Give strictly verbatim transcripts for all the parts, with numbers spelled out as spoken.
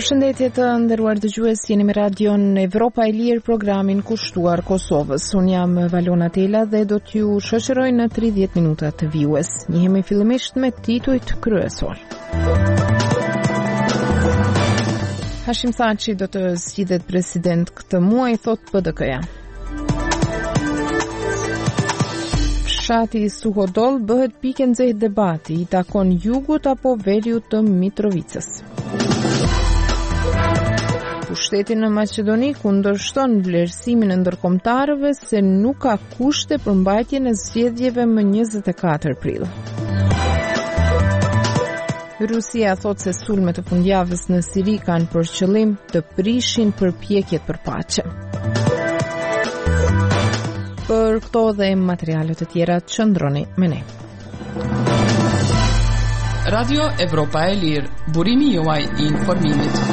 Përshëndetje të nderuar dëgjues, jeni me radion Evropa e Lirë, programin kushtuar Kosovës. Unë jam Valona Tela dhe do t'ju shoqëroj në tridhjetë minuta të vijues. Njihemi fillimisht me titujt kryesor. Hashim Thaçi do të zgjidhet president këtë muaj, thot P D K-ja. Fshati Suhodol bëhet pikë e nxehtë debati, i takon jugut apo veriut të Mitrovicës. Pushteti në Maqedoni kundërshton vlerësimin e ndërkombëtarëve se nuk ka kushte për mbajtjen e zgjedhjeve më njëzet e katër prill. Rusia thot se sulmet e fundjavës në Siri kanë për qëllim të prishin përpjekjet për paqe. Për këto dhe materiale të tjera qëndroni me ne. Radio Evropa e Lirë, burimi juaj i informimit.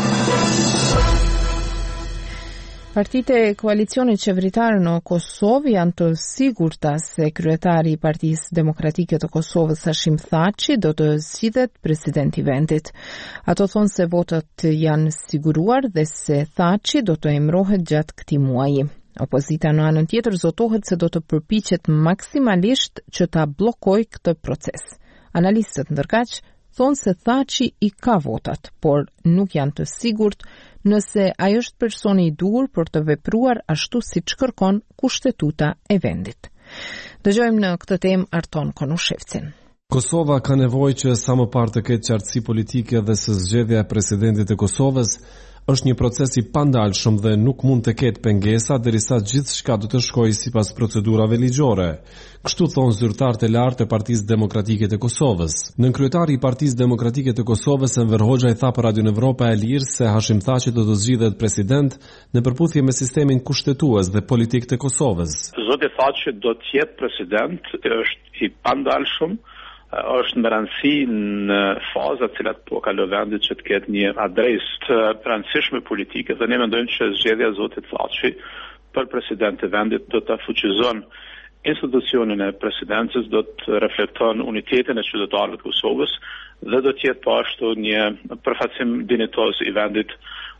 Partitë e koalicionit qeveritar në Kosovë janë të sigurta se kryetari i Partisë Demokratike të Kosovës Hashim Thaçi do të zgjidhet president i vendit. Ato thonë se votat janë siguruar dhe se Thaçi do të emërohet gjatë këtij muaji. Opozita në anën tjetër zotohet se do të përpiqet maksimalisht që ta bllokojë këtë proces. Analistët ndërkaq thonë se Thaçi i ka votat, por nuk janë të sigurt nëse ai është personi i duhur për të vepruar ashtu siç kërkon kushtetuta e vendit. Dëgjojmë në këtë temë Arton Konushevcin. Kosova ka nevojë që sa më parë të ketë qartësi politike dhe se zgjedhja e presidentit të Kosovës është një proces i pandalshëm dhe nuk mund të ketë pengesa derisa gjithçka do të shkojë sipas procedurave ligjore. Kështu thon zyrtarët e lartë e Partisë Demokratike të Kosovës. Nën kryetari i Partisë Demokratike të Kosovës Enver Hoxha i tha për Radio Evropa e Lirë se Hashim Thaçi do të zgjidhet president në përputhje me sistemin kushtetues dhe politik të Kosovës. Zoti Thaçi do të jetë president, është i pandalshëm, është me rëndësi në fazat cilat po kalon vendit që të ketë një adresë të rëndësishme politike dhe ne mendojmë që zgjedhja e zotit Thaçi për president të vendit do të fuqizon institucionin e presidencës, do të reflekton unitetin e qytetarëve të Kosovës dhe do të jetë po ashtu një përfaqësim dinjitoz i vendit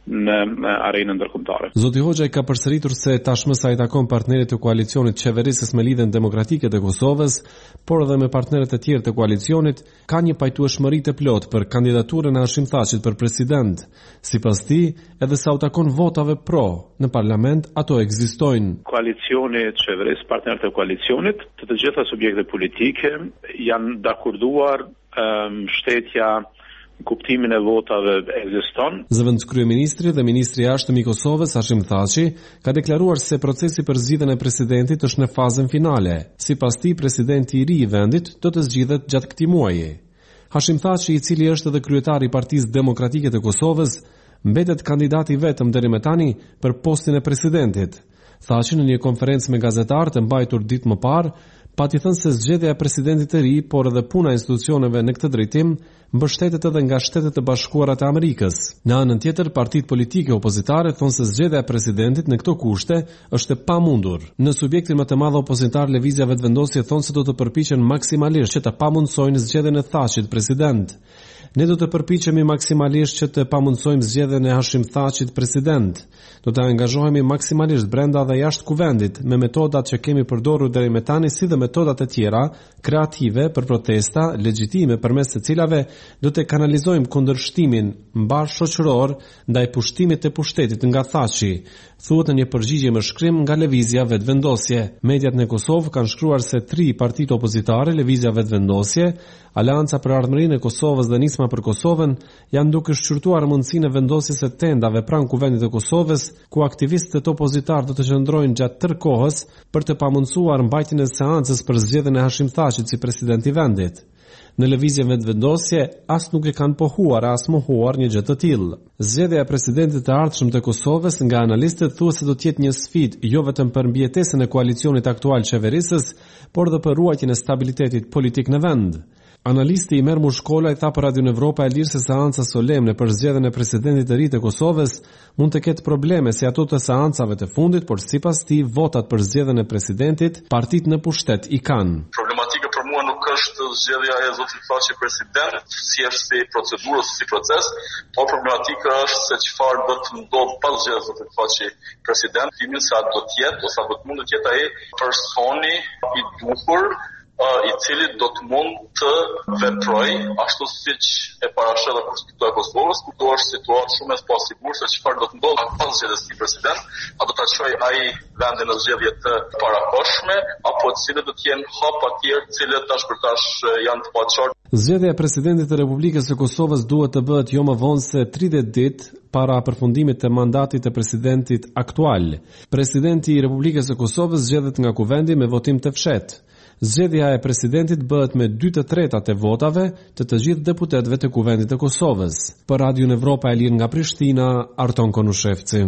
në arenën ndërkombëtare. Zoti Hoxha i ka përsëritur se tashmë sa i takon partnerit të koalicionit qeverisës me lidhjen demokratike të Kosovës, por edhe me partnerët e tjerë të koalicionit, ka një pajtueshmëri të plotë për kandidaturën e Hashim Thaçit për president. Sipas tij, edhe sa u takon votave pro në parlament, ato ekzistojnë. Koalicioni i qeverisë, partnerët e koalicionit, të të gjitha subjektet politike janë dakorduar mbështetja kuptimin e votave ekziston. Zëvendës kryeministri dhe ministri i jashtëm i Kosovës Hashim Thaçi ka deklaruar se procesi për zgjidhjen e presidentit është në fazën finale. Sipas tij, presidenti i ri i vendit do të zgjidhet gjatë këtij muaji. Hashim Thaçi, i cili është edhe kryetari i Partisë Demokratike të Kosovës, mbetet kandidati vetëm deri më tani për postin e presidentit. Thaçi në një konferencë me gazetarë të mbajtur ditë më parë pati thënë se zgjedhja e presidentit të ri, por edhe puna e institucioneve në këtë drejtim, mbështetet edhe nga Shtetet e Bashkuara të Amerikës. Në anën tjetër, partitë politike opozitare thonë se zgjedhja e presidentit në këto kushte është e pamundur. Në subjektin më të madh opozitar, Lëvizja Vetëvendosje thonë se do të përpiqen maksimalisht që të pamundsojnë zgjedhjen e Thaçit president. Ne do të përpiqemi maksimalisht që të pamundsojmë zgjedhjen e Hashim Thaçit president. Do të angazhohemi maksimalisht brenda dhe jashtë kuvendit me metodat që kemi përdorur deri më tani, si dhe metodat e tjera kreative për protesta legjitime përmes të cilave do të kanalizojmë kundërshtimin mbar shoqëror ndaj pushtimit të pushtetit nga Thaçi, thuhet në një përgjigje me shkrim nga Lëvizja Vetëvendosje. Mediat në Kosovë kanë shkruar se tri partitë opozitare, Lëvizja Vetëvendosje, Alanca për Ardhmërinë e Kosovës dhe Nisma për Kosovën, janë duke shqyrtuar mundësinë e vendosjes së tendave pranë kuvendit të Kosovës, ku aktivistët opozitar do të qëndrojnë gjatë tërë kohës për të pamundsuar mbajtjen e seancës për zgjedhjen e Hashim Thaçit si president i vendit. Në Lëvizje Vetëvendosje as nuk e kanë pohuar as mohuar një gjë të tillë. Zgjedhja e presidentit të ardhshëm të Kosovës nga analistët thuhet se do të jetë një sfidë jo vetëm për mbijetesën e koalicionit aktual qeverisës, por edhe për ruajtjen e stabilitetit politik në vend. Analisti i Mermur Shkola i tha për Radio Evropa e Lirë se seanca solemne për zgjedhjen e presidentit të ri të Kosovës mund të ketë probleme si ato të seancave të fundit, por sipas tij votat për zgjedhjen e presidentit partitë në pushtet i kanë. Problematika për mua mua nuk është zgjedhja e zotit Thaçi president, si është si procedurë ose si proces, por problematika është se çfarë do të ndodh pas zgjedhjes së zotit Thaçi president, timin sa do të jetë ose do të mund të jetë ai personi i duhur i cili do të mund të veproj ashtu siç e parashë dhe Konstituta e Kosovës, ku është situatë shumë e pasigurt se çfarë do të ndodhë pas zgjedhjes së president, a do ta çojë ai vendin në zgjedhje të parakohshme apo të cilët do të jenë hapa të tjerë, të cilët tash për tash janë të paqartë. Zgjedhja e presidentit të Republikës së Kosovës duhet të bëhet jo më vonë se tridhjetë ditë para përfundimit të mandatit të presidentit aktual. Presidenti i Republikës së Kosovës zgjedhet nga kuvendi me votim të fshehtë. Zgjedhja e presidentit bëhet me dy të tretat e votave të të gjithë deputetëve të Kuvendit të Kosovës. Për Radion Evropa e Lirë nga Prishtina, Arton Konushevci.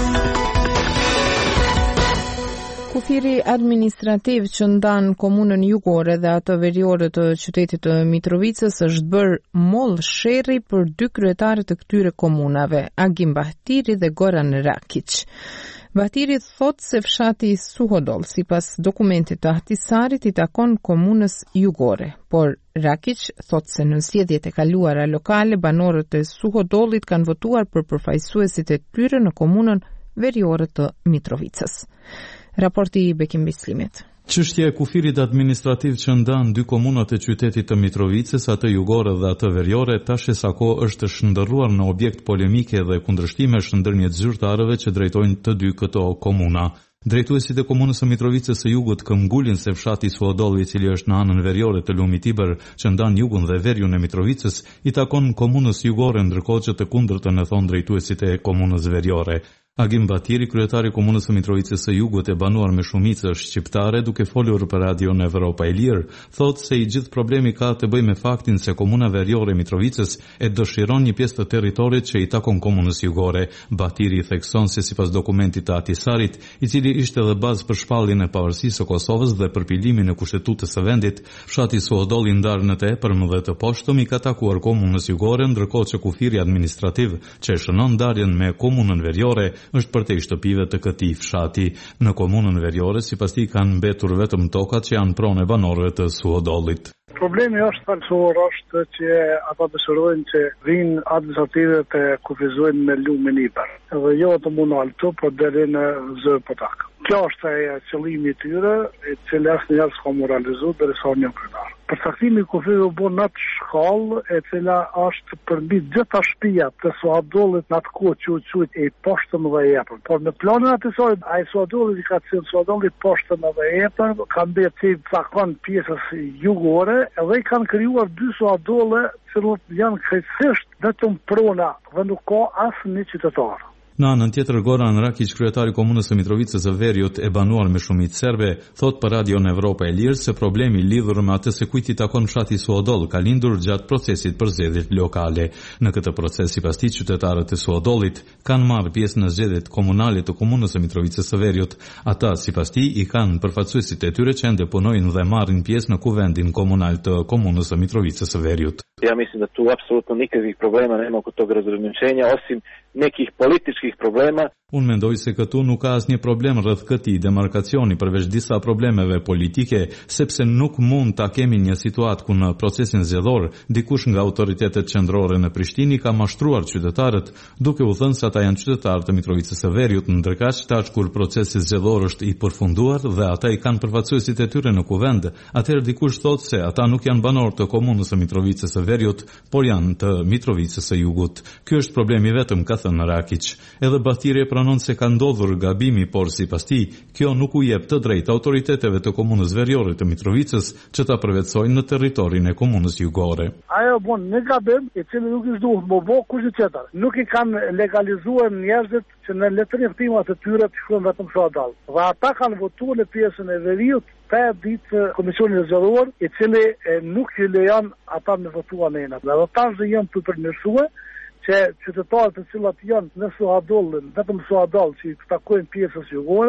Kufiri administrativ që ndan komunën jugore dhe ato veriore të qytetit të Mitrovicës është bërë moll sherri për dy kryetarë të këtyre komunave, Agim Bahtiri dhe Goran Rakic. Bahtiri thot se fshati Suhodol, sipas dokumentit të Ahtisarit, i takon komunës jugore, por Rakic thot se në zgjedhjet e kaluara lokale banorët e Suhodollit kanë votuar për përfaqësuesit e tyre në komunën veriore të Mitrovicës. Raporti i Bekim Bislimit. Çështja e kufirit administrativ që ndan dy komunat e qytetit të Mitrovicës, atë jugore dhe atë veriore, tash e sa kohë është shndërruar në objekt polemike dhe kundërshtimesh ndërmjet zyrtarëve që drejtojnë të dy këto komuna. Drejtuesit e komunës së Mitrovicës së Jugut këmbgulin se fshati Suhodolli, i cili është në anën veriore të Lumit Ibër, që ndan jugun dhe veriun e Mitrovicës, i takon komunës jugore, ndërkohë që të kundërtën e thon drejtuesit e komunës veriore. Agim Bahtiri, kryetari i komunës së Mitrovicës së Jugut e banuar me shumicë shqiptare, duke folur për Radion Evropa e Lirë, thotë se i gjithë problemi ka të bëjë me faktin se komuna veriore e Mitrovicës e dëshiron një pjesë të territorit që i takon komunës jugore. Bahtiri thekson se sipas dokumentit të Ahtisarit, i cili ishte edhe bazë për shpalljen e pavarësisë së Kosovës dhe përpilimin e kushtetutës së vendit, fshati Suhodolli ndarë në tepërm dhe të poshtëm i ka takuar komunës jugore, ndërkohë që kufiri administrativ që e shënon ndarjen me komunën veriore është për te i shtëpive të këtij fshati. Në komunën veriore, sipas tij kanë mbetur vetëm tokat që janë pronë e banorëve të Suhodollit. Problemi është thelbësor është që ata dëshirojnë që vinë administrative të kufizojnë me lumin Ibër. Edhe jo të mund alto, por deri në zë potak. Kjo është e qëllimi i tyre, i cili asnjëherë s'ka moralizuar derisa një kryetar. Përcaktimi i kufit u bën në atë shkallë e cila është përmbi gjitha shtëpiat të Suhodollit në atë kohë që u quajt e poshtëm dhe epër. Por në planin Ahtisarit, ai Suhodollit i ka thënë Suhodollit poshtëm dhe epër, ka mbeti cakon pjesës jugore edhe i kanë krijuar dy Suhodolle që janë krejtësisht vetëm prona dhe nuk ka asnjë qytetar. Në anën tjetër, Goran Rakic, kryetari i komunës së Mitrovicës së Veriut e banuar me shumicë serbe, thot për Radion Evropa e Lirë se problemi lidhur me atë se kujt i takon fshati Suhodoll ka lindur gjatë procesit për zgjedhjet lokale. Në këtë proces, sipas tij, qytetarët e Suhodollit kanë marrë pjesë në zgjedhjet komunale të komunës së Mitrovicës së Veriut. Ata, sipas tij, i kanë përfaqësuesit e tyre që ende punojnë dhe marrin pjesë në kuvendin komunal të komunës së Mitrovicës së Veriut. Ja mislim da tu apsolutno nikakvih problema nema oko tog razgraničenja, osim nekih političkih problema. Unë mendoj se këtu nuk ka asnjë problem rreth këtij demarkacioni përveç disa problemeve politike, sepse nuk mund ta kemi një situatë ku në procesin zgjedhor dikush nga autoritetet qendrore në Prishtinë ka mashtruar qytetarët, duke u thënë se ata janë qytetarë të Mitrovicës së Veriut, ndërkaq tash kur procesi zgjedhor është i përfunduar dhe ata i kanë përfaqësuesit e tyre në kuvend, atëherë dikush thotë se ata nuk janë banorë të komunës së Mitrovicës së Veriut, por janë të Mitrovicës së Jugut. Ky është problemi vetëm, ka thënë Rakic. Edhe Bahtiri pranon se ka ndodhur gabimi, por sipas tij, kjo nuk u jep të drejtë autoriteteve të komunës veriore të Mitrovicës që ta përvetësojnë në territorin e komunës jugore. Ajo bon në gabim, i cili nuk i duhet më bë kush tjetër. Nuk i kanë legalizuar njerëzit që në letërtimat e tyre të shkruajnë vetëm Suhodol. Dhe ata kanë votuar në pjesën e Veriut pe ditë komisionin zgjedhor, i cili e, nuk i lejon ata me votuar në enat. Dhe ata janë të përmirësuar që qytetarët të cilat janë në Suhodollin, vetëm Suhodoll që i takojnë pjesës jugore,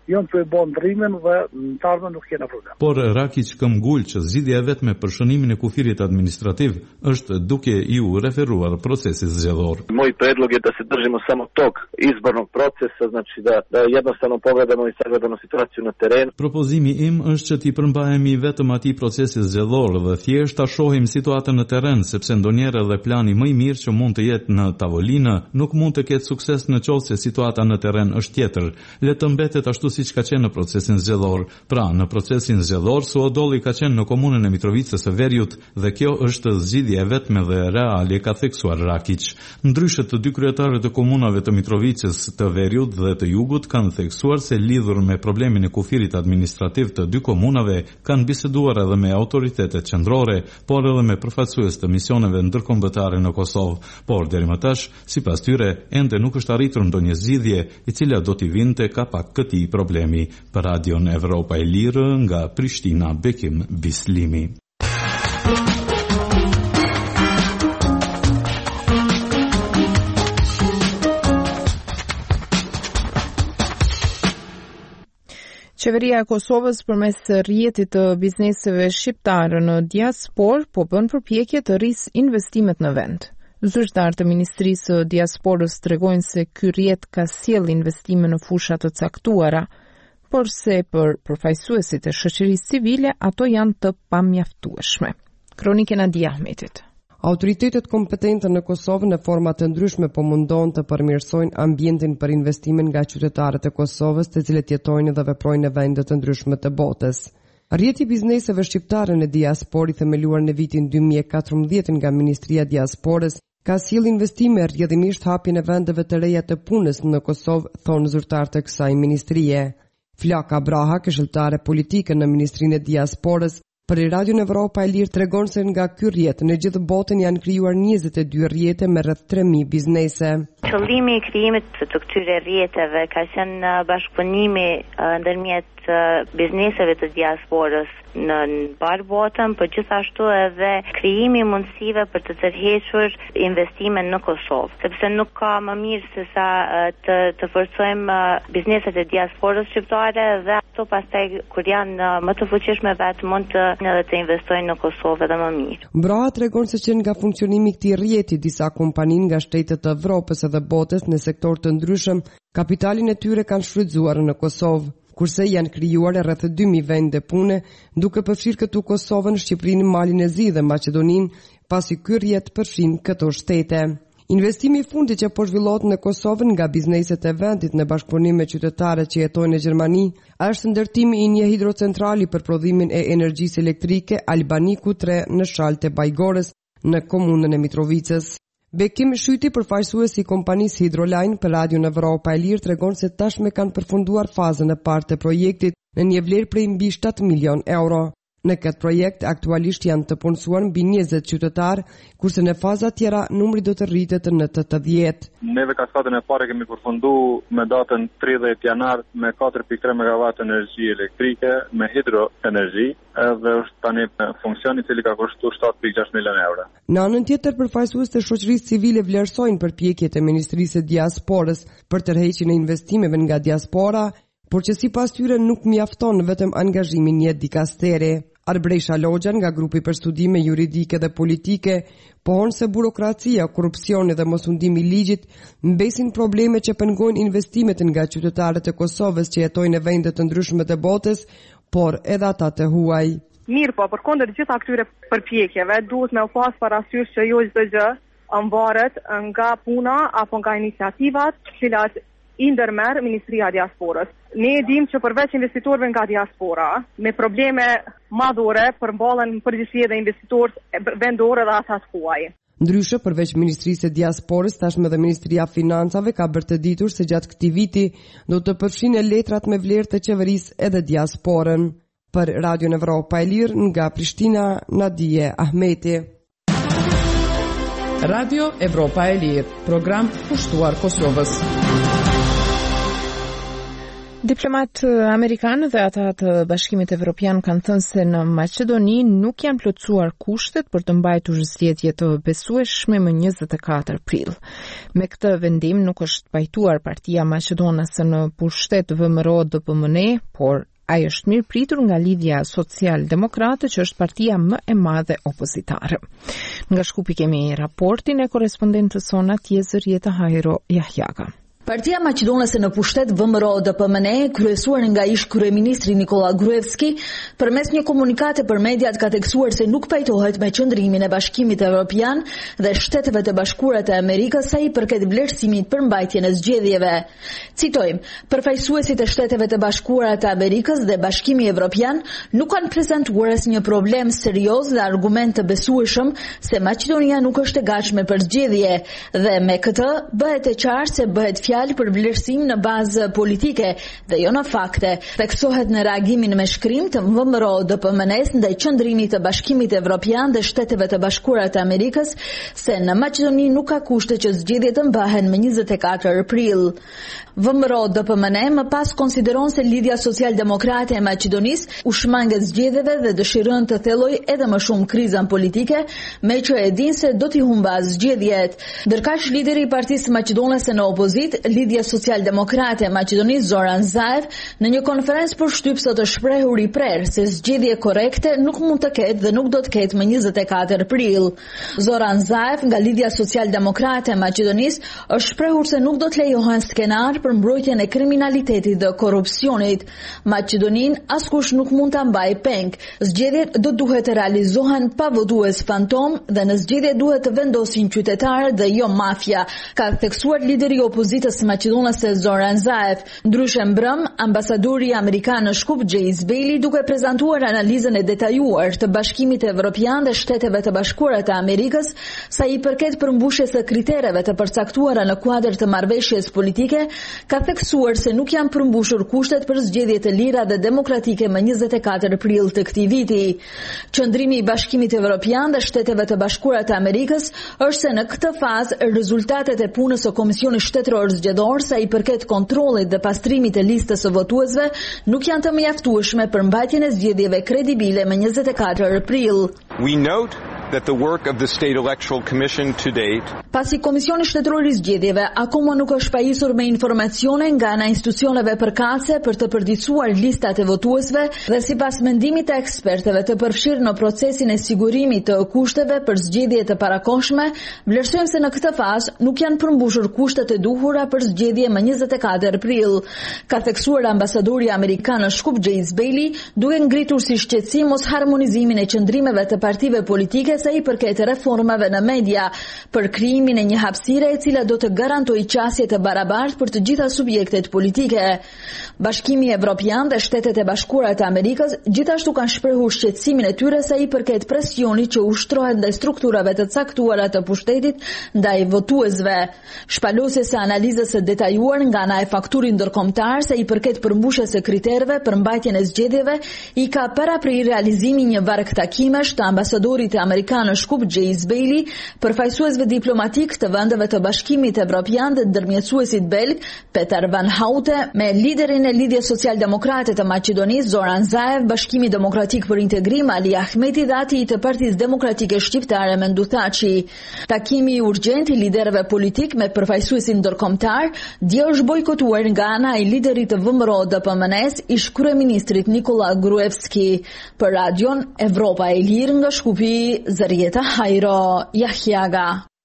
janë të bën ndrimin dhe në të ardhmen nuk kena problem. Por Rakić këmbgul që zgjidhja e vetme për shënimin e kufirit administrativ është duke ju referuar procesit zgjedhor. Moj predlog je da se držimo samo tog izbornog procesa, znači da, da jednostavno pogledamo i sagledamo situaciju na terenu. Propozimi im është që t'i përmbahemi vetëm atij procesi zgjedhor dhe thjesht ta shohim situatën në terren, sepse ndonjëherë edhe plani më i mirë që mund të jetë në tavolinë nuk mund të ketë sukses në qoftë se situata në terren është tjetër. Le të mbetet ashtu siç ka qenë në procesin zgjedhor. Pra, në procesin zgjedhor Suodolli ka qenë në komunën e Mitrovicës së Veriut dhe kjo është zgjidhja e vetme dhe reale, ka theksuar Rakić. Ndryshe të dy kryetarët e komunave të Mitrovicës, të Veriut dhe të Jugut kanë theksuar se lidhur me problemin e kufirit administrativ të dy komunave kanë biseduar edhe me autoritetet qendrore, por edhe me përfaqësues të misioneve ndërkombëtare në Kosovë. Por deri më tash, sipas tyre, ende nuk është arritur ndonjë zgjidhje e cila do t'i vinte kapak këtij problemi. Për Radion Evropa e Lirë nga Prishtina, Bekim Bislimi. Qeveria e Kosovës përmes rrjetit të bizneseve shqiptare në diaspor po bën përpjekje të rrisë investimet në vend. Zyrtar të Ministrisë së Diasporës tregojnë se ky rrjet ka sjell investime në fusha të caktuara, por se për përfaqësuesit e shoqërisë civile ato janë të pamjaftueshme. Kronikë e Nadia Ahmetit. Autoritetet kompetente në Kosovë në forma të ndryshme po mundon të përmirësojnë ambientin për investimin nga qytetarët e Kosovës, të cilët jetojnë dhe veprojnë në vende të ndryshme të botës. Rrjeti i bizneseve shqiptare në diasporë, themeluar në vitin dy mijë e katërmbëdhjetë nga Ministria e Diasporës, ka sjell investime rrjedhimisht hapjen e vendeve të reja të punës në Kosovë, thonë zyrtarët e kësaj ministrie. Flaka Braha, këshilltare politike në Ministrinë e Diasporës, për Radion Evropa e Lirë tregon se nga ky rrjet në gjithë botën janë krijuar njëzet e dy rrjete me rreth tre mijë biznese. Qëllimi i krijimit të këtyre rrjeteve ka qenë bashkëpunimi ndërmjet bizneseve të diasporës në barë botën, por gjithashtu edhe krijimi mundësive për të tërhequr investime në Kosovë, sepse nuk ka më mirë se sa të, të forcojmë bizneset e diasporës shqiptare dhe ato pastaj kur janë më të fuqishme vetë mund të edhe të investojnë në Kosovë edhe më mirë. Braha tregon se që nga funksionimi i këtij rrjeti disa kompani nga shtetet të Evropës edhe botës në sektor të ndryshëm kapitalin e tyre kanë shfrytzuar në Kosovë, kurse janë krijuar rreth dy mijë vende pune, duke përfshirë këtu Kosovën, Shqipërinë, Malin e Zi dhe Maqedoninë, pasi ky rrjet përfshin këto shtete. Investimi i fundit që po zhvillohet në Kosovë nga bizneset e vendit në bashkëpunim me qytetarët që jetojnë në Gjermani, është ndërtimi i një hidrocentrali për prodhimin e energjisë elektrike Albaniku tre në shaltë e Bajgorës, në komunën e Mitrovicës. Bekim Shyti, përfaqësuesi i kompanisë Hidroline për Radion Evropa e Lirë, tregon se tashmë kanë përfunduar fazën e parë të projektit në një vlerë prej mbi shtatë milion euro. Në këtë projekt aktualisht janë të punësuar mbi njëzet qytetarë, kurse në faza tjera numri do të rritet në tetëdhjetë. Neve kaskadën e parë kemi përfunduar me datën tridhjetë janar me katër pikë tre megawatt energji elektrike me hidroenergji, edhe është tani në funksion i cili ka kushtuar shtatë pikë gjashtë milion euro. Në anën tjetër, përfaqësues të shoqërisë civile vlerësojnë përpjekjet e Ministrisë së Diasporës për tërheqjen e investimeve nga diaspora, por që sipas tyre nuk mjafton vetëm angazhimi një dikasteri. Arbresha Logjan nga grupi për studime juridike dhe politike pohon se burokracia, korrupsioni dhe mosundimi i ligjit mbesin probleme që pengojnë investimet nga qytetarët e Kosovës që jetojnë në vende të ndryshme të botës, por edhe ata të huaj. Mirë po, përkundër gjitha këtyre përpjekjeve, duhet me u pas parasysh që jo çdo gjë ambaret nga puna apo nga iniciativat që cilat i ndërmerr Ministria e Diasporës. Ne e dim që përveç investitorëve nga diaspora, me probleme madhore përballen përgjithësi edhe investitorë vendorë dhe ata të huaj. Ndryshe, përveç Ministrisë së Diasporës, tashmë edhe Ministria e Financave ka bërë të ditur se gjatë këtij viti do të përfshinë letrat me vlerë të qeverisë edhe diasporën. Për Radion Evropa e Lirë nga Prishtina, Nadije Ahmeti. Radio Evropa e Lirë, program pushtuar Kosovës. Diplomat amerikan dhe ata të Bashkimit Evropian kanë thënë se në Maqedoni nuk janë plotësuar kushtet për të mbajtur zgjedhje të besueshme më njëzet e katër prill. Me këtë vendim nuk është pajtuar Partia Maqedonase në pushtet V M R O D P M N E, por ai është mirë pritur nga Lidhja Social-Demokrate, që është partia më e madhe opozitare. Nga Shkupi kemi raportin e korespondentës sona Tjezër Jeta Hajro Jahjaga. Partia Maqedonase në pushtet V M R O D P M N E, kryesuar nga ish kryeministri Nikola Gruevski, përmes një komunikate për mediat ka tekstuar se nuk pajtohet me qëndrimin e Bashkimit Evropian dhe Shteteve të Bashkuara të Amerikës sa i përket vlerësimit për mbajtjen e zgjedhjeve. Citojmë, përfaqësuesit e Shteteve të Bashkuara të Amerikës dhe Bashkimi Evropian nuk kanë prezantuar asnjë problem serioz dhe argument të besueshëm se Maqedonia nuk është e gatshme për zgjedhje dhe me këtë bëhet e qartë se bëhet fjalë për vlerësim në bazë politike dhe jo në fakte. Theksohet në reagimin me shkrim të V M R O D P M N E-s ndaj qëndrimit të Bashkimit Evropian dhe Shteteve të Bashkuara të Amerikës se në Maqedoni nuk ka kushte që zgjedhjet të mbahen më njëzet e katër prill. V M R O D P M N E më pas konsideron se Lidhja Social-Demokrate e Maqedonisë u shmanget zgjedhjeve dhe dëshiron të thelloj edhe më shumë krizën politike, me që e din se do t'i humbas zgjedhjet. Ndërkaq lideri i Partisë Maqedonase në opozit, Lidhja Social-Demokrate e Maqedonisë Zoran Zaev, në një konferencë për shtyp sot të shprehur i prerë se zgjedhje korekte nuk mund të ketë dhe nuk do të ketë më njëzet e katër prill. Zoran Zaev nga Lidhja Social-Demokrate e Maqedonisë është shprehur se nuk do të lejohen skenar për mbrojtjen e kriminalitetit dhe korrupsionit. Maqedoninë askush nuk mund ta mbajë peng. Zgjedhjet do duhet të realizohen pa votues fantom dhe në zgjedhje duhet të vendosin qytetarët dhe jo mafia, ka theksuar lideri i opozitës Maqedonase Zoran Zaev. Ndryshe mbrëm, ambasadori amerikan në Shkup James Bailey, duke prezantuar analizën e detajuar të Bashkimit Evropian dhe Shteteve të Bashkuara të Amerikës sa i përket përmbushjes së kritereve të përcaktuara në kuadër të marrëveshjes politike, ka theksuar se nuk janë përmbushur kushtet për zgjedhje të lira dhe demokratike më njëzet e katër prill të këtij viti. Qëndrimi i Bashkimit Evropian dhe Shteteve të Bashkuara të Amerikës është se në këtë fazë rezultatet e punës së Komisionit Shtetëror Zgjedhor sa i përket kontrollit dhe pastrimit të listës së votuesve nuk janë të mjaftueshme për mbajtjen e zgjedhjeve kredibile më njëzet e katër prill. We note that the work of the State Electoral Commission to date, pasi Komisioni Shtetëror i Zgjedhjeve akoma nuk është pajisur me informacione nga ana institucioneve përkatëse për të përditësuar listat e votuesve dhe sipas mendimit të ekspertëve të përfshirë në procesin e sigurimit të kushteve për zgjedhje të parakohshme, vlerësojmë se në këtë fazë nuk janë përmbushur kushtet e duhura për zgjedhje më njëzet e katër prill, ka theksuar ambasadori amerikan në Shkup James Bailey, duke ngritur si shqetësim mos harmonizimin e qëndrimeve të partive politike sa i përket reformave në media, për krijimin e një hapësire e cila do të garantojë qasje të barabartë për të gjitha subjektet politike. Bashkimi Evropian dhe Shtetet e Bashkuara të Amerikës gjithashtu kanë shprehur shqetësimin e tyre sa i përket presionit që ushtrohet ndaj strukturave të caktuara të pushtetit ndaj votuesve. Shpalosjes së analizës së detajuar nga ana e fakturit ndërkombëtar sa i përket përmbushjes së kritereve për mbajtjen e zgjedhjeve i ka paraprir realizimi një varg takimesh të ambasadorit të Amerikanës në Shkup James Bailey, përfaqësuesve diplomatik të vendeve të Bashkimit Evropian dhe ndërmjetësuesit belg Peter Van Houte me liderin e Lidhjes Social-Demokrate të Maqedonisë Zoran Zaev, Bashkimi Demokratik për Integrim Ali Ahmeti dhe ati të Partisë Demokratike Shqiptare Mendu Thaçi. Takimi i urgjent i liderëve politik me përfaqësuesin ndërkombëtar dje është bojkotuar nga ana e liderit të V M R O D P M N E-s, ish kryeministrit Nikola Gruevski. Për Radion Evropa e Lirë nga Shkupi, Zërieta Hajro Jahjaga.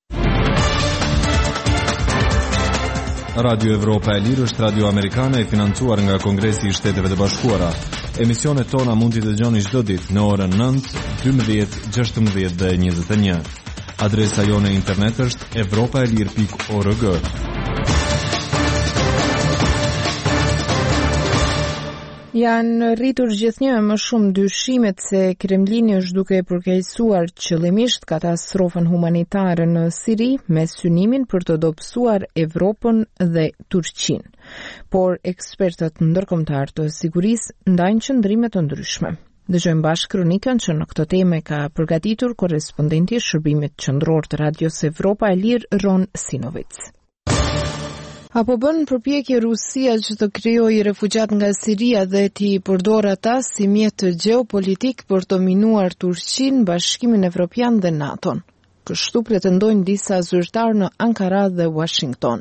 Radio Evropa e Lirë është radio amerikane e financuar nga Kongresi i Shteteve të Bashkuara. Emisionet tona mund t'i dëgjoni çdo ditë në orën nëntë, dymbëdhjetë, gjashtëmbëdhjetë dhe njëzet e një. Adresa jone internet është evropaelir pikë org. Janë rritur gjithnjë më shumë dyshimet se Kremlini është duke përkeqësuar qëllimisht katastrofën humanitare në Siri me synimin për të dobësuar Evropën dhe Turqinë. Por ekspertët ndërkombëtar të sigurisë ndajnë qëndrime të ndryshme. Dëgjojmë bashkë kronikën që në këtë temë ka përgatitur korrespondenti i shërbimit qendror të Radios Evropa e Lirë Ron Sinovic. Apo bën përpjekje Rusia që të krijojë refugjat nga Siria dhe t'i përdor ata si mjet gjeopolitik për të minuar Turqinë, Bashkimin Evropian dhe NATO-n. Kështu pretendojnë disa zyrtarë në Ankara dhe Washington.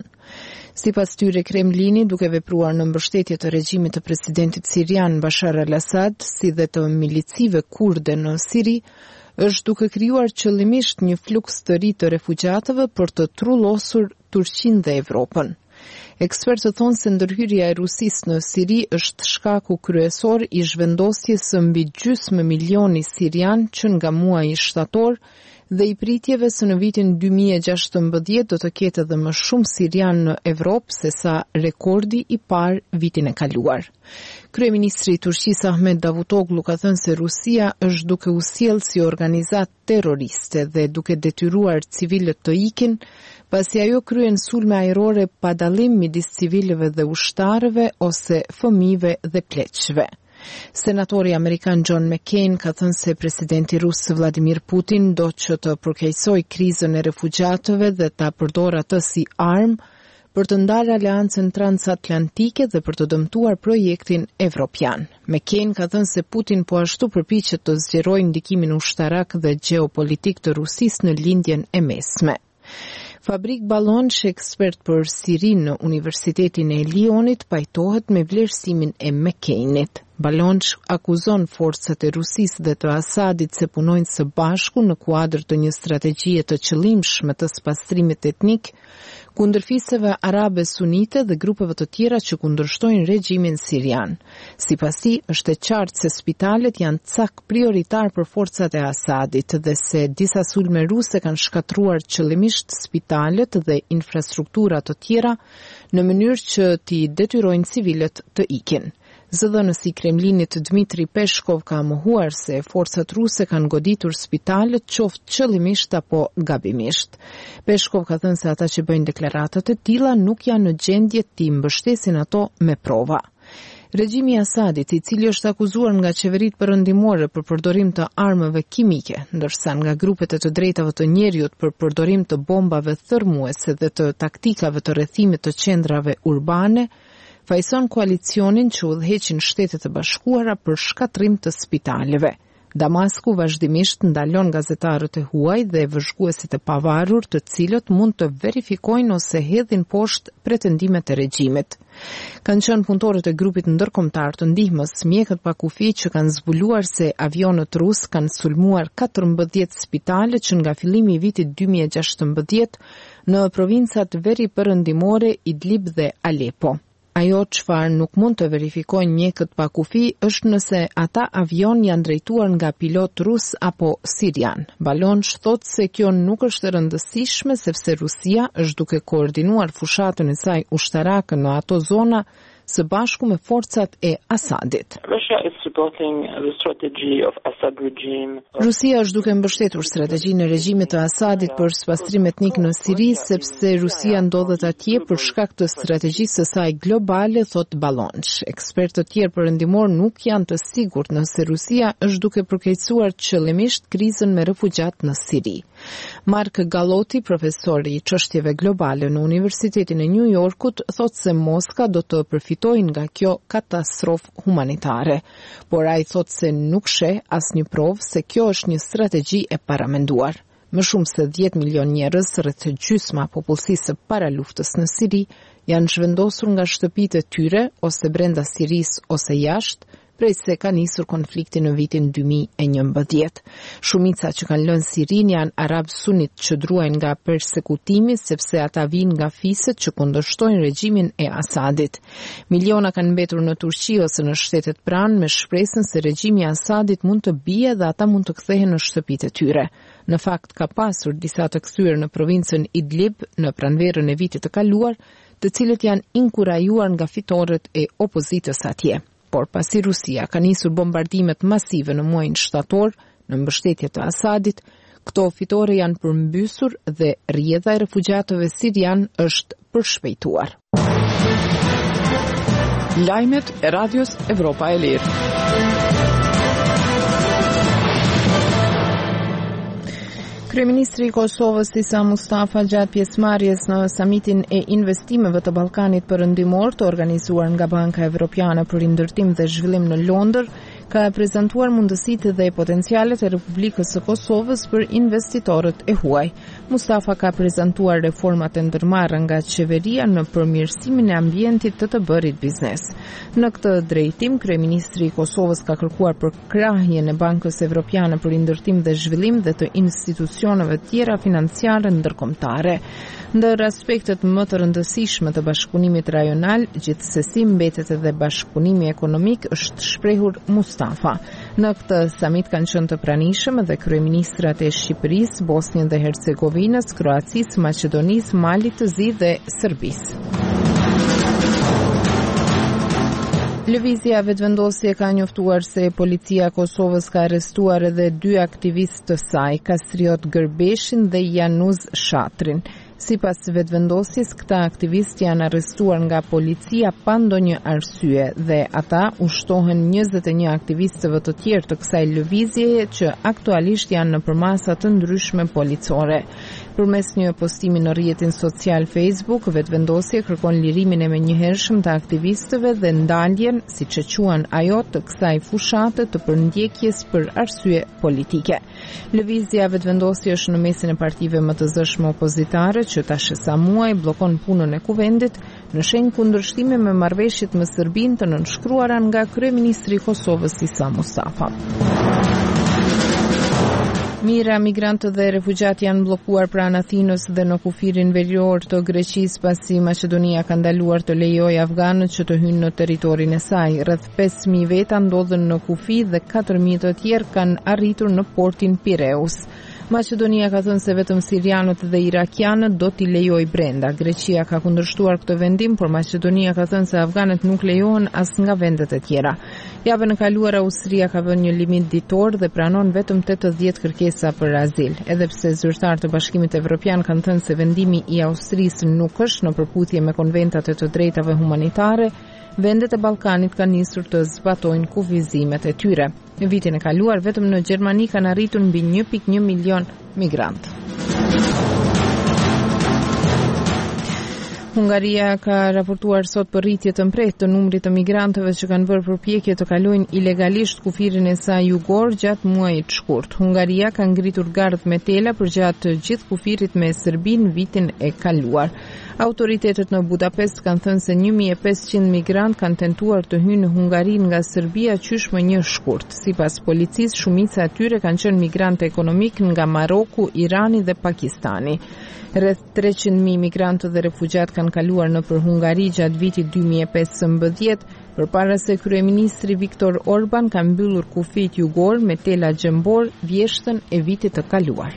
Sipas tyre, Kremlini, duke vepruar në mbështetje të regjimit të presidentit sirian Bashar al-Assad, si dhe të milicive kurde në Siri, është duke krijuar qëllimisht një fluks të ri të refugjatëve për të trullosur Turqinë dhe Evropën. Ekspertët thonë se ndërhyrja e Rusisë në Siri është shkaku kryesor i zhvendosjes së mbi gjysmë milioni sirian që nga muaji shtator dhe i pritjeve se në vitin dy mijë e gjashtëmbëdhjetë do të ketë edhe më shumë sirian në Evropë se sa rekordi i parë vitin e kaluar. Kryeministri i Turqisë Ahmet Davutoglu ka thënë se Rusia është duke u sjellë si organizatë terroriste dhe duke detyruar civilët të ikin, pasi ajo kryen sulme ajrore pa dallim midis civilëve dhe ushtarëve ose fëmijëve dhe pleqshve. Senatori amerikan John McCain ka thënë se presidenti rus Vladimir Putin do që të përkeqësojë krizën e refugjatëve dhe ta përdorë atë si armë për të ndarë aleancën transatlantike dhe për të dëmtuar projektin evropian. McCain ka thënë se Putin po ashtu përpiqet të zgjerojë ndikimin ushtarak dhe gjeopolitik të Rusisë në lindjen e mesme. Fabrik Ballonç, ekspert për Sirinë në Universitetin e Lyonit, pajtohet me vlerësimin e McCainit. Ballonç akuzon forcat e Rusisë dhe të Asadit se punojnë së bashku në kuadër të një strategjie të qëllimshme të spastrimit etnik kundër fisëve arabe sunite dhe grupeve të tjera që kundërshtojnë regjimin sirian. Sipas tij, është e qartë se spitalet janë cak prioritar për forcat e Asadit dhe se disa sulme ruse kanë shkatruar qëllimisht spitalet dhe infrastruktura të tjera në mënyrë që t'i detyrojnë civilët të ikin. Zëdhënësi i Kremlinit Dmitri Peshkov ka mohuar se forcat ruse kanë goditur spitalet qoftë qëllimisht apo gabimisht. Peshkov ka thënë se ata që bëjnë deklaratat e tilla nuk janë në gjendje të mbështesin ato me prova. Regjimi i Asadit, i cili është akuzuar nga qeveritë perëndimore për përdorim të armëve kimike, ndërsa nga grupet e të drejtave të njerëzit për përdorim të bombave thërmuese dhe të taktikave të rrethimit të qendrave urbane, fajson koalicionin që udhëheqin Shtetet e Bashkuara për shkatrim të spitaleve. Damasku vazhdimisht ndalon gazetarët e huaj dhe vëzhguesit e pavarur të cilët mund të verifikojnë ose hedhin poshtë pretendimet e regjimit. Kanë qenë punëtorët e grupit ndërkombëtar të ndihmës, mjekët pa kufi që kanë zbuluar se avionët rus kanë sulmuar katërmbëdhjetë spitale që nga fillimi i vitit dy mijë e gjashtëmbëdhjetë në provincat veriperëndimore Idlib dhe Alepo. Ajo çfarë nuk mund të verifikojnë mjekët pa kufi është nëse ata avion janë drejtuar nga pilot rus apo sirian. Ballonç thotë se kjo nuk është e rëndësishme sepse Rusia është duke koordinuar fushatën e saj ushtarake në ato zona së bashku me forcat e Asadit. Rusia është duke mbështetur strategjinë e regjimit të Asadit për spastrim etnik në Siri sepse Rusia ndodhet atje për shkak të strategjisë së saj globale, thot Ballonç. Ekspertë të tjerë perëndimor nuk janë të sigurt nëse Rusia është duke përkeqësuar qëllimisht krizën me refugjat në Siri. Mark Galotti, profesor i çështjeve globale në Universitetin e New Yorkut, thotë se Moska do të përfitojnë nga kjo katastrofë humanitare, por ai thotë se nuk sheh asnjë provë se kjo është një strategji e paramenduar. Më shumë se dhjetë milion njerëz, rreth gjysma popullsisë së paraluftës në Siri, janë zhvendosur nga shtëpitë e tyre ose brenda Sirisë ose jashtë, prej se ka nisur konflikti në vitin dy mijë e njëmbëdhjetë. Shumica që kanë lënë Sirinë janë arab sunit që druajnë nga persekutimi sepse ata vijnë nga fiset që kundërshtojnë regjimin e Asadit. Miliona kanë mbetur në Turqi ose në shtetet pranë me shpresën se regjimi i Asadit mund të bie dhe ata mund të kthehen në shtëpitë e tyre. Në fakt ka pasur disa të kthyer në provincën Idlib në pranverën e vitit të kaluar, të cilët janë inkurajuar nga fitoret e opozitës atje. Por pasi Rusia ka nisur bombardimet masive në muajin shtator në mbështetje të Asadit, këto fitore janë përmbysur dhe rrjedha e refugjatëve sirian është përshpejtuar. Lajmet e Radios Evropa e Lirë. Kryeministri i Kosovës Isa Mustafa gjatë pjesëmarrjes në samitin e investimeve të Ballkanit Perëndimor të organizuar nga Banka Evropiane për Ndërtim dhe Zhvillim në Londër, ka prezantuar mundësitë dhe potencialet e Republikës së Kosovës për investitorët e huaj. Mustafa ka prezantuar reformat e ndërmarra nga qeveria në përmirësimin e ambientit të të bërit biznes. Në këtë drejtim, Kryeministri i Kosovës ka kërkuar përkrahjen e Bankës Evropiane për Ndërtim dhe Zhvillim dhe të institucioneve tjera financiare ndërkombëtare. Ndër aspektet më të rëndësishme të bashkëpunimit rajonal, gjithsesi mbetet edhe bashkëpunimi ekonomik, është shprehur Mustafa. Në këtë samit kanë qenë të pranishëm edhe kryeministrat e Shqipërisë, Bosnjës dhe Hercegovinës, Kroacisë, Maqedonisë, Malit të Zi dhe Serbisë. Lëvizja vetëvendosje ka njoftuar se policia e Kosovës ka arrestuar edhe dy aktivistë të saj, Kastriot Gërbeshin dhe Januz Shatrin. Sipas vetëvendosjes, këta aktivistë janë arrestuar nga policia pa ndonjë arsye dhe ata ushtohen njëzet e një aktivistëve të tjerë të kësaj lëvizjeje që aktualisht janë në përmasa të ndryshme policore. Përmes një postimi në rrjetin social Facebook, vetëvendosja kërkon lirimin e menjëhershëm të aktivistëve dhe ndaljen, siç e quajnë ajo, të kësaj fushate të përndjekjes për arsye politike. Lëvizja vetëvendosje është në mesin e partive më të zëshme opozitare që tash sa muaj bllokon punën e kuvendit në shenjë kundërshtime me marrëveshjet me Serbinë të nënshkruara nga kryeministri i Kosovës Isa Mustafa. Mira migrantë dhe refugjat janë bllokuar pranë Athinës dhe në kufirin verior të Greqisë pasi Maqedonia ka ndaluar të lejojë afganët që të hyjnë në territorin e saj. Rreth pesë mijë veta ndodhen në kufi dhe katër mijë të tjerë kanë arritur në portin Pireus. Maqedonia ka thënë se vetëm sirianët dhe irakianët do t'i lejojë brenda. Greqia ka kundërshtuar këtë vendim, por Maqedonia ka thënë se afganët nuk lejohen as nga vendet e tjera. Javën e kaluar Austria ka vënë një limit ditor dhe pranon vetëm tetëdhjetë kërkesa për azil. Edhe pse zyrtarë të Bashkimit Evropian kanë thënë se vendimi i Austrisë nuk është në përputhje me konventat e të drejtave humanitare, vendet e Ballkanit kanë nisur të zbatojnë kufizimet e tyre. Në vitin e kaluar, vetëm në Gjermani kanë arritur mbi një pikë një milion migrantë. Hungaria ka raportuar sot për rritje të mprehtë të numrit të migrantëve që kanë bërë përpjekje të kalojnë ilegalisht kufirin e saj jugor gjatë muajit të shkurt. Hungaria ka ngritur gardh me tela për gjatë gjithë kufirit me Serbinë vitin e kaluar. Autoritetet në Budapest kanë thënë se një mijë e pesëqind migrant kanë tentuar të hyjnë në Hungari nga Serbia qysh më një shkurt. Sipas policisë, shumica e tyre kanë qenë migrantë ekonomik nga Maroku, Irani dhe Pakistani. Rreth treqind mijë migrantë dhe refugjat kanë kaluar nëpër Hungari gjatë vitit dy mijë e pesëmbëdhjetë, përpara se kryeministri Viktor Orban ka mbyllur kufit jugor me tela gjembor vjeshtën e vitit të kaluar.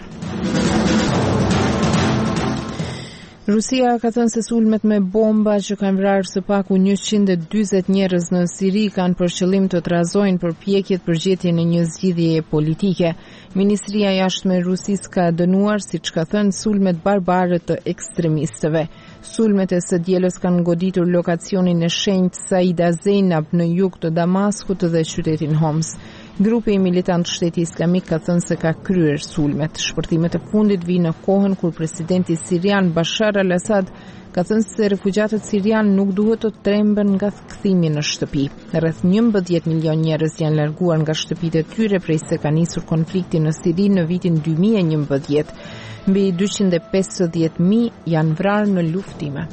Rusia ka thënë se sulmet me bomba që kanë vrarë së paku njëqind e dyzet njerëz në Siri kanë për qëllim të trazojnë përpjekjet për gjetjen e një zgjidhjeje politike. Ministria e Jashtme e Rusisë ka dënuar, siç ka thënë, sulmet barbare të ekstremistëve. Sulmet e së dielës kanë goditur lokacionin e shenjtë Saida Zeynab në jug të Damaskut dhe qytetin Homs. Grupi i militant Shteti Islamik ka thënë se ka kryer sulmet. Shpërtimet e fundit vijnë në kohën kur presidenti sirian Bashar al-Assad ka thënë se refugjatët sirian nuk duhet të tremben nga kthimi në shtëpi. Rreth njëmbëdhjetë milion njerëz janë larguar nga shtëpitë e tyre prej se ka nisur konflikti në Siri në vitin dy mijë e njëmbëdhjetë. Mbi dyqind e pesëdhjetë mijë janë vrarë në luftime.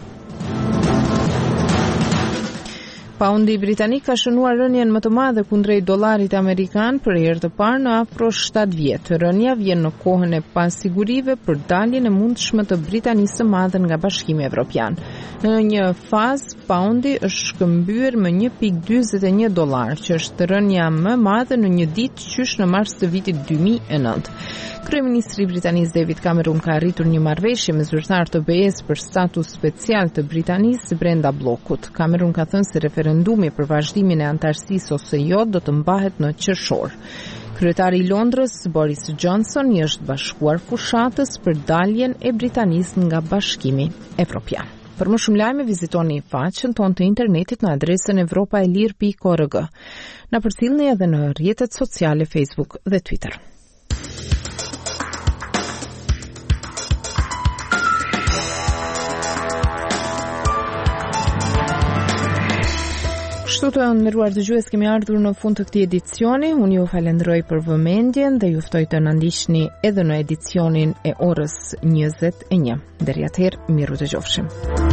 Paundi britanik ka shënuar rënien më të madhe kundrejt dollarit amerikan për herë të parë në afro shtatë vjet. Rënia vjen në kohën e pasigurive për daljen e mundshme të Britanisë së Madhe nga Bashkimi Evropian. Në një fazë, paundi është shkëmbyer me një pikë dyzet e një dollar, që është rënja më e madhe në një ditë qysh në mars të vitit dy mijë e nëntë. Kryeministri britanik David Cameron ka arritur një marrëveshje me zyrtar të B E S për status special të Britanisë brenda bllokut. Cameron ka thënë se referendumi për vazhdimin e antarësisë ose jo do të mbahet në qershor. Kryetari i Londrës, Boris Johnson, i është bashkuar fushatës për daljen e Britanisë nga Bashkimi Evropian. Për më shumë lajme vizitoni faqen tonë të internetit në adresën evropa e lir pikë org. Na përcjellni edhe në rrjetet sociale Facebook dhe Twitter. Kështu të nderuar dëgjues, kemi ardhur në fund të këtij edicioni. Unë ju falenderoj për vëmendjen dhe ju ftoj të na ndiqni edhe në edicionin e orës njëzet e një. Deri atëherë, miru dëgjofshim.